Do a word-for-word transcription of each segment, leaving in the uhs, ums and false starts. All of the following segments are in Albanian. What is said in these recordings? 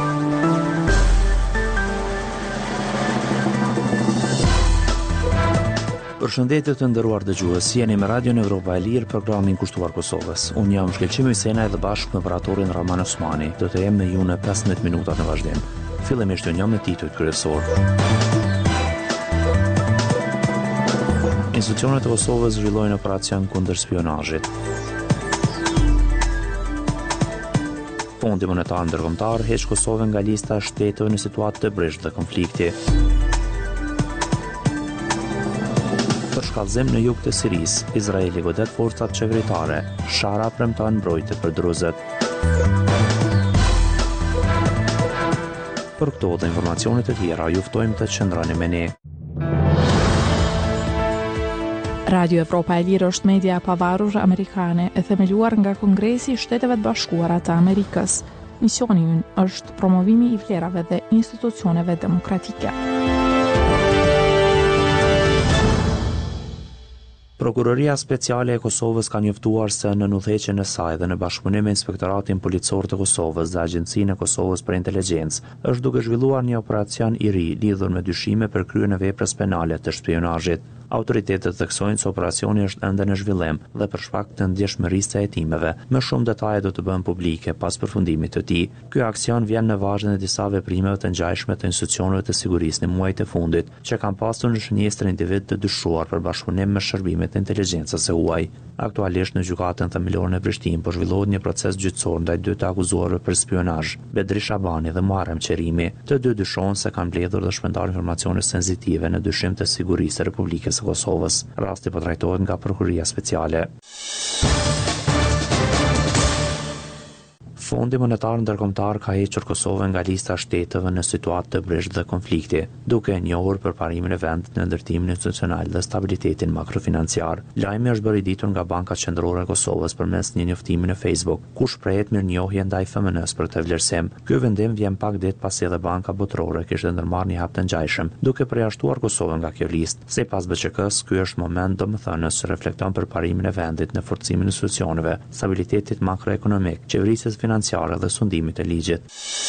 Përshëndetje të nderuar dëgjues, jeni me Radion Evropa e Lirë, programin kushtuar Kosovës. Unë jam Shkelqimi Sena dhe bashkë me operatorin Raman Osmani. Do të jem me ju në pesëmbëdhjetë minutat në vazhdim. Fillimisht një me titujt kryesor. Institucionet e Kosovës zhvillojnë operacion kundër spionazhit. Fondi Monetar Ndërkombëtar heq Kosovën nga lista e shteteve në situatë të breshtë të konflikti. Për shkallëzim në jug të Sirisë, Izraeli godet forcat qeveritare, Shara premton mbrojtje për druzët. Për këto dhe informacionet e tjera, ju ftojmë të qëndroni me ne. Radio Evropa e Lirë është media e pavarur amerikane e themeluar nga Kongresi i Shteteve të Bashkuara të Amerikës. Misioni i ynë është promovimi i vlerave dhe institucioneve demokratike. Prokuroria Speciale e Kosovës ka njoftuar se në udhëheqjen e saj dhe në bashkëpunim me Inspektoratin Policor të Kosovës dhe Agjencinë e Kosovës për Inteligjencë, është duke zhvilluar një operacion i ri lidhur me dyshime për kryen e veprës penale të shpionazhit. Autoritetet theksojnë se operacioni është ende në zhvillim dhe për shkak të ndjeshmërisë së hetimeve, më shumë detaje do të bëhen publike pas përfundimit të tij. Ky aksion vjen në vazhdim të disa veprimeve të ngjashme të institucioneve të sigurisë në muajt e fundit, që kanë pasur në shënjestër individ të dyshuar për bashkëpunim me shërbimet e inteligjencës së huaj. Aktualisht në gjykatën themelore në Prishtinë po zhvillohet një proces gjyqësor ndaj dy të akuzuarve për spionazh, Bedri Shabani dhe Muharrem Qerimi. Të dy dyshohen se kanë mbledhur dhe shpërndar informacione sensitive në dyshim të sigurisë së Republikës së Kosovës. Rasti po trajtohet nga Prokuroria Speciale. Fondi Monetar Ndërkombëtar ka hequr Kosovën nga lista e shteteve në situatë të breshtë dhe konflikti, duke e njohur për parimin e vendit në ndërtimin institucional dhe stabilitetin makrofinanciar. Lajmi është bërë i ditur nga Banka Qendrore e Kosovës përmes një njoftimi në Facebook, ku shprehet mirënjohje ndaj F M N-s për këtë vlerësim. Ky vendim vjen pak ditë pasi edhe Banka Botërore kishte ndërmarrë një hap të ngjashëm, duke përjashtuar Kosovën nga kjo listë. Sipas B Q K-s, ky është moment domethënës që reflekton për parimin e vendit në forcimin e institucioneve, stabilitetit makroekonomik, qeverisjes financiare dhe sundimit të ligjit.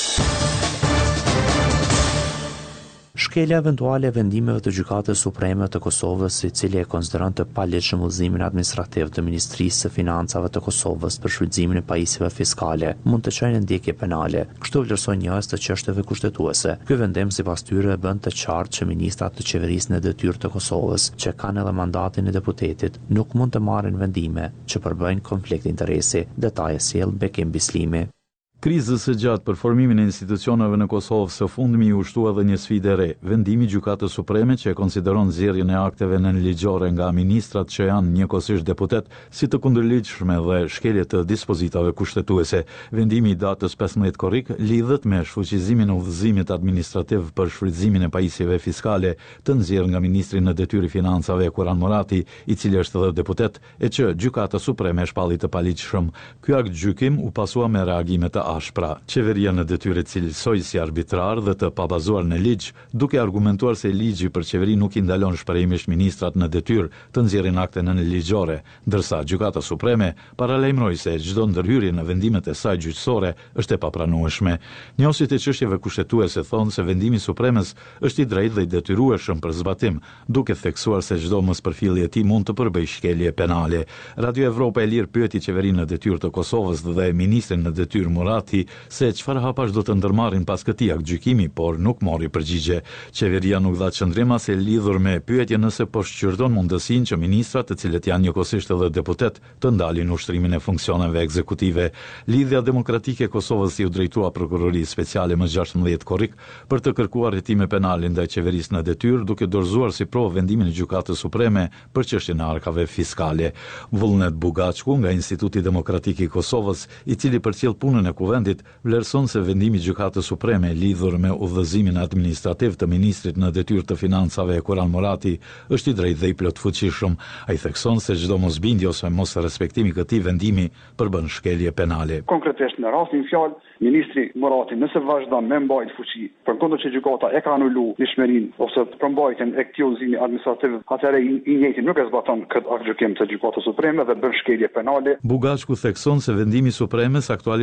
Shkelja eventuale e vendimeve të Gjykatës Supreme të Kosovës, i cili e konsideron të paligjshëm udhëzimin administrativ të Ministrisë së Financave të Kosovës për shfrytëzimin e pajisjeve fiskale, mund të çojë në ndjekje penale. Kështu vlerësoi njëës të çështjeve kushtetuese. Ky vendim sipas tyre bën të qartë që ministrat të qeverisë në detyrë të Kosovës, që kanë edhe mandatin e deputetit, nuk mund të marrin vendime që përbëjnë konflikt interesi. Detaje sjell Bekim Bislimi. Krizës së gjatë për formimin e institucioneve në Kosovë së fundmi u shtua edhe një sfidë e re, vendimi i Gjykatës Supreme që e konsideron nxjerrjen e akteve nënligjore nga ministrat që janë njëkohësisht deputet si të kundërligjshme dhe shkelje të dispozitave kushtetuese. Vendimi i datës pesëmbëdhjetë korrik lidhet me shfuqizimin e udhëzimit administrativ për shfrytëzimin e pajisjeve fiskale të nxjerrë nga ministri në detyrë i financave Kuran Murati, i cili është edhe deputet, e që Gjykata Supreme shpalli të paligjshëm. Ky akt gjykim u pasua me reagime të ashpra. Qeveria në detyrë cilësoi si arbitrar dhe të pabazuar në ligj, duke argumentuar se ligji për qeveri nuk i ndalon shpërëmisht ministrat në detyrë të nxjerrin akte nënligjore, ndërsa Gjykata Supreme paralajmëroi se çdo ndërhyrje në vendimet e saj gjyqësore është e papranueshme. Njohësit e çështjeve kushtetuese thonë se vendimi i Supremës është i drejtë dhe i detyrueshëm për zbatim, duke theksuar se çdo mospërfillje e tij mund të përbëjë shkelje penale. Radio Evropa e Lirë pyeti qeverinë në detyrë të Kosovës dhe ministrin në detyrë Murat se çfarë hapash do të ndërmarrin pas këtij aktgjykimi, por nuk mori përgjigje. Qeveria nuk dha qëndrim as e lidhur me pyetjen nëse po shqyrton mundësinë që ministrat, të cilët janë njëkohësisht edhe deputet, të ndalin ushtrimin e funksioneve ekzekutive. Lidhja Demokratike e Kosovës i u drejtua Prokurorisë Speciale më gjashtëmbëdhjetë korrik për të kërkuar hetime penale ndaj qeverisë në detyrë, duke dorëzuar si provë vendimin e Gjykatës Supreme për çështjen e arkave fiskale. Vullnet Bugaçku nga Instituti Demokratik i Kosovës, i cili përcjell punën e vendit, vlerëson se vendimi i Gjykatës Supreme lidhur me udhëzimin administrativ të ministrit në detyrë të financave Kuran Murati është i drejtë dhe i plot fuqishëm. Ai thekson se çdo mosbindje ose mos respektimi i këtij vendimi përbën shkelje penale. Konkretisht në rastin fjalë, ministri Murati nëse vazhdon me mbajtje fuqi, përkundër që gjykata e ka anuluar dëshmërinë ose përmbajtjen e këtij udhëzimi administrativ, atëherë i njëjti nuk e zbaton këtë aktgjykim të Gjykatës Supreme dhe bën shkelje penale. Bugaçku thekson se vendimi i Supremës aktualisht ka efekt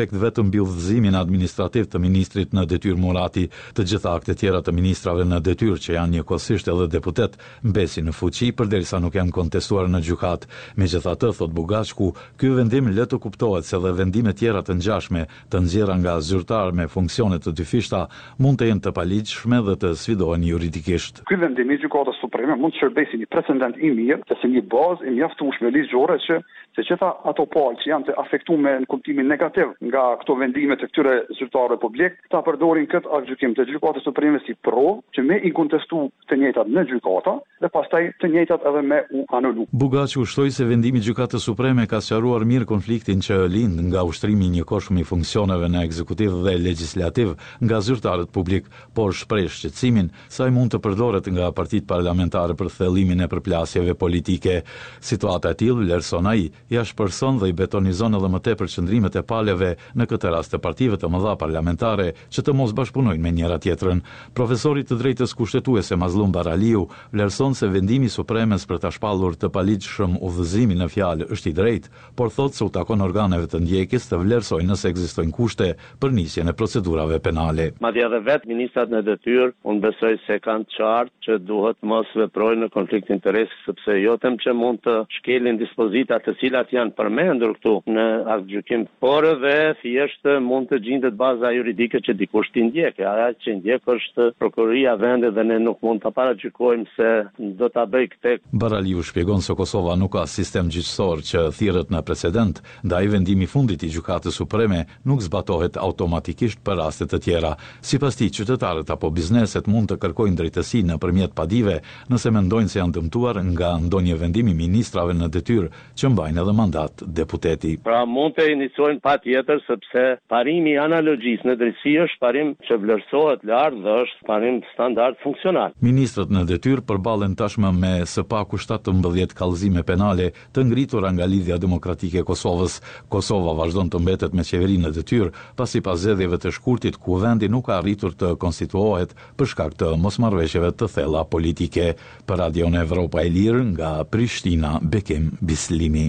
efekt vetëm mbi udhëzimin administrativ të ministrit në detyrë Murati. Të gjitha aktet tjera të ministrave në detyrë që janë njëkohësisht edhe deputet mbesin në fuqi përderisa nuk janë kontestuar në gjykat. Megjithatë, thot Bugashku, ky vendim le të kuptohet se dhe vendime tjera të ngjashme të nxjerra nga zyrtar me funksione të dyfishta mund të jenë të paligjshme dhe të sfidohen juridikisht. Ky vendim i Gjykatës Supreme mund të shërbejë si një precedent i mirë, dhe si një bazë e mjaftueshme ligjore që se gjitha ato palë që janë të afektuar në kuptimin negativ nga këto vendime të këtyre zyrtarëve publik, ta përdorin këtë aktgjykim të Gjykatës Supreme si provë që me i kontestu të njëjtat në gjykata dhe pastaj të njëjtat edhe me u anulu. Bugaçi ushtoi se vendimi i Gjykatës Supreme ka sqaruar mirë konfliktin që lind nga ushtrimi i njëkohshëm i funksioneve në ekzekutiv dhe legjislativ nga zyrtarët publik, por shpreh shqetësimin se ai mund të përdoret nga partitë parlamentare për thellimin e përplasjeve politike. Situata e tillë, vlerëson ai, ja shpërson dhe i betonizon edhe më tepër qëndrimet e palëve në këtë rast të partive të mëdha parlamentare që të mos bashkëpunojnë me njëra tjetrën. Profesori të drejtës kushtetuese Mazlum Baraliu vlerëson se vendimi i Supremes për ta shpallur të paligjshëm udhëzimin në fjalë është i drejtë, por thotë se u takon organeve të ndjekjes të vlerësojnë nëse ekzistojnë kushte për nisjen e procedurave penale. Madje edhe vetë ministrat në detyrë, unë besoj se kanë qartë që duhet mos veprojnë në konflikt interesi, sepse jo them që mund të shkelin dispozita të cilat janë përmendur këtu në aktgjykim, por edhe thjesht mund të gjendet baza juridike që dikush t'i ndjekë. Ajo që ndjek është prokuroria vendit dhe ne nuk mund ta paragjykojmë se do ta bëj këtë. Baraliu shpjegon se Kosova nuk ka sistem gjyqësor që thirret në precedent, ndaj vendimi i fundit i Gjykatës Supreme nuk zbatohet automatikisht për raste të tjera. Sipas tij, qytetarët apo bizneset mund të kërkojnë drejtësi nëpërmjet padive nëse mendojnë se janë dëmtuar nga ndonjë vendim i ministrave në detyrë që mbajnë edhe mandat deputeti. Pra mund të iniciojnë patjetër sepse parimi i analogjisë në drejtësi është parim që vlerësohet lart dhe është parim standard funksional. Ministrët në detyrë përballen tashmë me së paku shtatëmbëdhjetë kallëzime penale të ngritura nga Lidhja Demokratike e Kosovës. Kosova vazhdon të mbetet me qeverinë në detyrë pasi pas zgjedhjeve të shkurtit ku vendi nuk ka arritur të konstituohet për shkak të mosmarrëveshjeve të thella politike. Për Radion Evropa e Lirë nga Prishtina, Bekim Bislimi.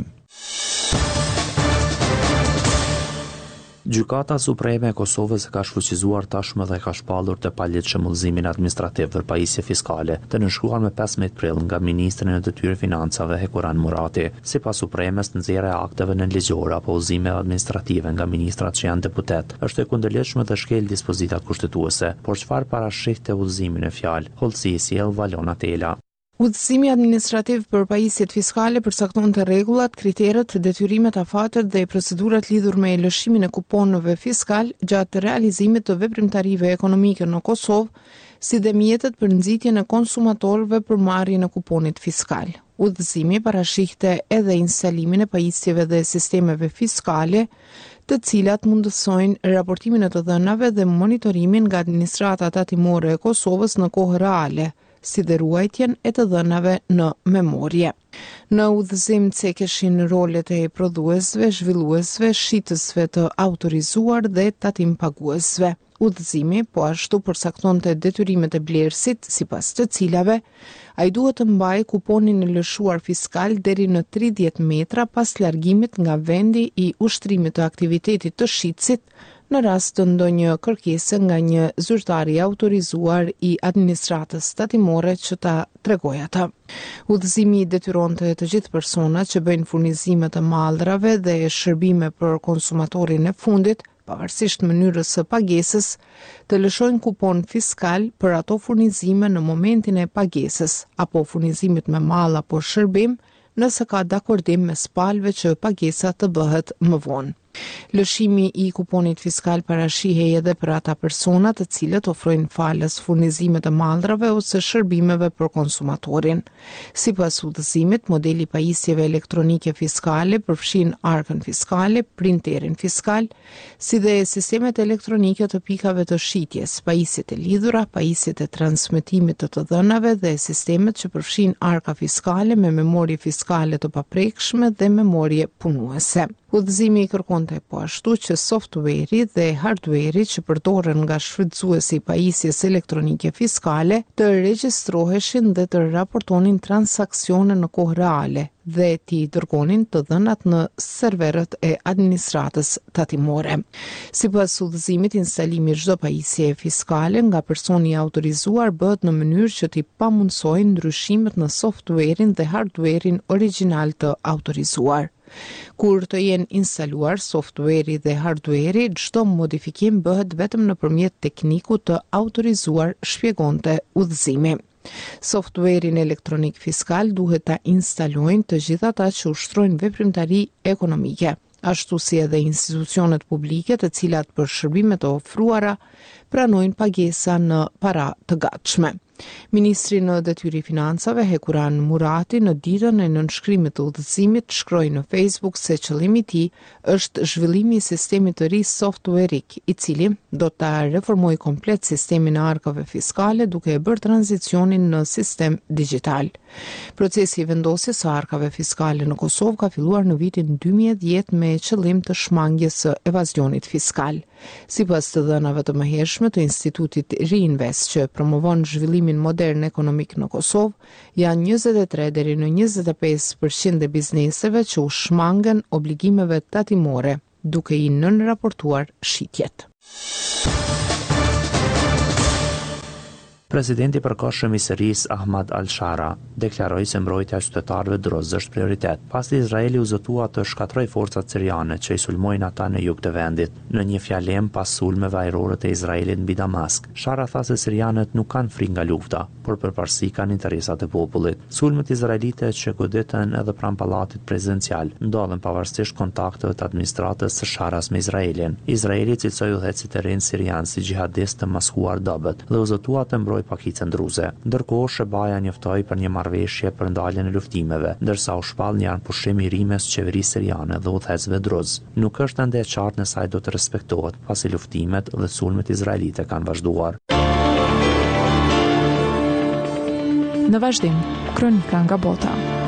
Gjykata Supreme e Kosovës ka shfuqizuar tashmë dhe ka shpallur të paligjshëm udhëzimin administrativ për pajisje fiskale të nënshkruar me pesëmbëdhjetë prill nga ministri në detyrë financave Hekuran Murati. Sipas Supremes, nxjerrja e akteve nënligjore apo udhëzime administrative nga ministrat që janë deputet është e kundërligjshme dhe shkel dispozitat kushtetuese. Por çfarë parashih te udhëzimi në fjalë? Hollësi sjell Valona Tela. Udhëzimi administrativ për pajisjet fiskale përcakton të rregullat, kriteret, detyrimet, afatet dhe procedurat lidhur me lëshimin e kuponëve fiskal gjatë realizimit të veprimtarive ekonomike në Kosovë, si dhe mjetet për nxitjen e konsumatorëve për marrjen e kuponit fiskal. Udhëzimi parashihte edhe instalimin e pajisjeve dhe sistemeve fiskale, të cilat mundësojnë raportimin e të dhënave dhe monitorimin nga administrata tatimore e Kosovës në kohë reale, si dhe ruajtjen e të dhënave në memorie. Në udhëzim cekeshin rolet e prodhuesve, zhvilluesve, shitësve të autorizuar dhe tatim paguesve. Udhëzimi po ashtu përcaktonte detyrimet e blerësit, sipas të cilave ai duhet të mbajë kuponin e lëshuar fiskal deri në tridhjetë metra pas largimit nga vendi i ushtrimit të aktivitetit të shitësit, në rast të ndonjë kërkese nga një zyrtar i autorizuar i administratës tatimore që ta tregojë atë. Udhëzimi detyronte të gjithë personat që bëjnë furnizime të mallrave dhe shërbime për konsumatorin e fundit, pavarësisht mënyrës së pagesës, të lëshojnë kupon fiskal për ato furnizime në momentin e pagesës apo furnizimit me mall apo shërbim, nëse ka dakordim mes palëve që pagesa të bëhet më vonë. Lëshimi i kuponit fiskal parashihej edhe për ata persona të cilët ofrojnë falës furnizime të mallrave ose shërbimeve për konsumatorin. Sipas udhëzimit, modeli pajisjeve elektronike fiskale përfshin arkën fiskale, printerin fiskal, si dhe sistemet elektronike të pikave të shitjes, pajisjet e lidhura, pajisjet e transmetimit të të dhënave dhe sistemet që përfshin arka fiskale me memorie fiskale të paprekshme dhe memorie punuese. Udhëzimi i kërkonte po ashtu që software-i dhe hardware-i që përdoren nga shfrytëzuesi i pajisjes elektronike fiskale të regjistroheshin dhe të raportonin transaksione në kohë reale dhe t'i dërgonin të dhënat në serverët e administratës tatimore. Sipas udhëzimit, instalimi i çdo pajisje fiskale nga personi i autorizuar bëhet në mënyrë që t'i pamundsojë ndryshimet në softwarein dhe hardwarein origjinal të autorizuar. Kur të jenë instaluar software-i dhe hardware-i, çdo modifikim bëhet vetëm nëpërmjet teknikut të autorizuar, shpjegonte udhëzimi. Software-in elektronik fiskal duhet ta instalojnë të gjithë ata që ushtrojnë veprimtari ekonomike, ashtu si edhe institucionet publike të cilat për shërbimet e ofruara pranojnë pagesa në para të gatshme. Ministri në detyri financave Hekuran Murati në ditën e nënshkrimit të udhëzimit shkroi në Facebook se qëllimi i tij është zhvillimi i sistemit të ri softwareik, i cili do ta reformojë komplet sistemin e arkave fiskale duke e bërë tranzicionin në sistem digjital. Procesi i vendosjes së arkave fiskale në Kosovë ka filluar në vitin dy mijë e dhjetë me qëllim të shmangjes së evazionit fiskal. Sipas të dhënave të mëhershme të Institutit Reinvest që promovon zhvillimin modern ekonomik në Kosovë, janë njëzet e tre deri në njëzet e pesë përqind e bizneseve që u shmangen obligimeve tatimore, duke i nënraportuar shitjet. Presidenti i përkohshëm i Sirisë Ahmad al-Shara deklaroi se mbrojtja e qytetarëve drozë është prioritet, pasi Izraeli u zotua të shkatrojë forcat siriane që i sulmojnë ata në jug të vendit. Në një fjalem pas sulmeve ajrore të Izraelit mbi Damask, Shara tha se sirianët nuk kanë frikë nga lufta, por përparësi kanë interesat e popullit. Sulmet izraelite që goditen edhe pranë pallatit prezidencial ndodhen pavarësisht kontakteve të administratës së Sharas me Izraelin. Izraeli cilësoi udhëheqësit e rinë sirian si xhihadistë të maskuar dobët dhe u zotua të mbrojë pakicën druze. Ndërkohë Shebaja njoftoi për një marrëveshje për ndaljen e luftimeve, ndërsa u shpall një anëpushim i ri mes qeverisë siriane dhe udhëheqësve druz. Nuk është ende e qartë nëse ai do të respektohet, pasi luftimet dhe sulmet izraelite kanë vazhduar. Në vazhdim, kronika nga bota.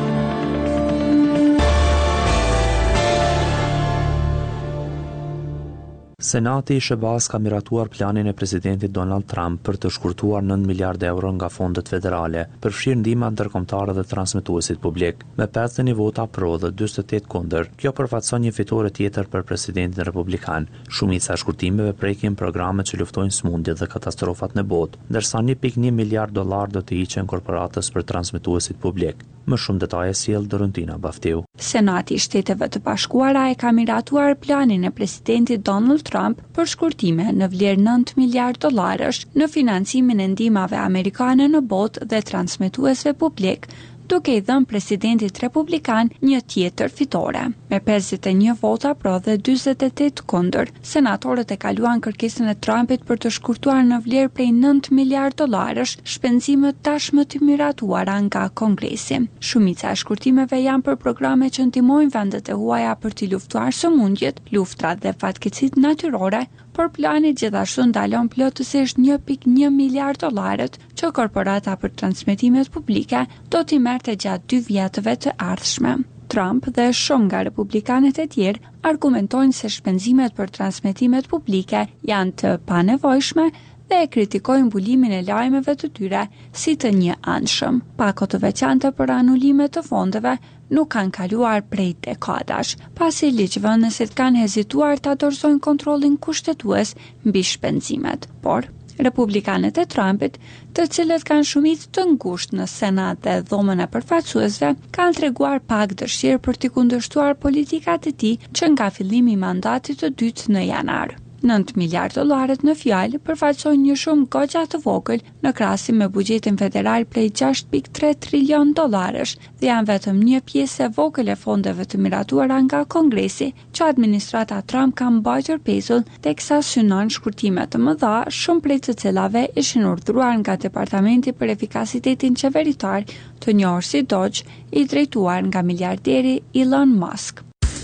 Senati i Shebas ka miratuar planin e presidentit Donald Trump për të shkurtuar nëntë miliardë euro nga fondet federale, përfshirë ndihma ndërkombëtare dhe transmetuesit publik. Me pesëdhjetë një vota pro dhe njëzet e tetë kundër, kjo përfaqëson një fitore tjetër për presidentin republikan. Shumica e shkurtimeve prekin programet që luftojnë smundjet dhe katastrofat në botë, ndërsa një pikë një miliard dollar do të hiqen korporatës për transmetuesit publik. Më shumë detaje sjell Dorontina Baftiu. Senati i Shteteve të Bashkuara e ka miratuar planin e presidentit Donald Trump për shkurtime në vlerë nëntë miliardë dollarësh në financimin e ndihmave amerikane në botë dhe transmetuesve publik, duke i dhënë presidentit republikan një tjetër fitore. Me pesëdhjetë e një vota pro dhe njëzet e tetë kundër, senatorët e kaluan kërkesën e Trumpit për të shkurtuar në vlerë prej nëntë miliardë dollarësh shpenzimet tashmë të miratuara nga Kongresi. Shumica e shkurtimeve janë për programe që ndihmojnë vendet e huaja për të luftuar sëmundjet, luftrat dhe fatkeqësitë natyrore, por plani gjithashtu ndalon plotësisht një pikë një miliard dollarët që korporata për transmetimet publike do t'i merrte gjatë dy vjetëve të ardhshme. Trump dhe shumë nga republikanët e tjerë argumentojnë se shpenzimet për transmetimet publike janë të panevojshme dhe e kritikojnë mbulimin e lajmeve të tyre si të një anshëm. Pako të veçanta për anullime të fondeve nuk kanë kaluar prej dekadash, pasi ligjvënësit kanë hezituar ta dorëzojnë kontrollin kushtetues mbi shpenzimet. Por republikanët e Trumpit, të cilët kanë shumicë të ngushtë në Senat dhe dhomën e përfaqësuesve, kanë treguar pak dëshirë për t'i kundërshtuar politikat e tij që nga fillimi i mandatit të dytë në janar. nëntë miliardë dollarët në fjalë përfaqësojnë një shumë goxha të vogël në krahasim me buxhetin federal prej gjashtë pikë tre trilion dollarësh dhe janë vetëm një pjesë e vogël e fondeve të miratuara nga Kongresi që administrata Trump ka mbajtur pezull teksa synon shkurtime të mëdha, shumë prej të cilave ishin urdhëruar nga Departamenti për Efikasitetin Qeveritar, të njohur si Doge, i drejtuar nga miliarderi Elon Musk.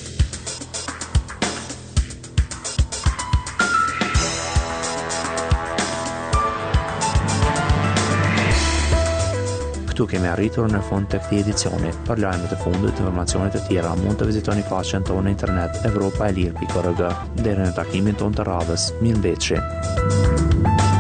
Këtu kemi arritur në fund të këtij edicioni. Për lajmet e fundit të informacionet të tjera mund të vizitoni faqen tonë në internet europa e lirë pikë org. Deri në takimin tonë të radhës, mirëmbëjtje.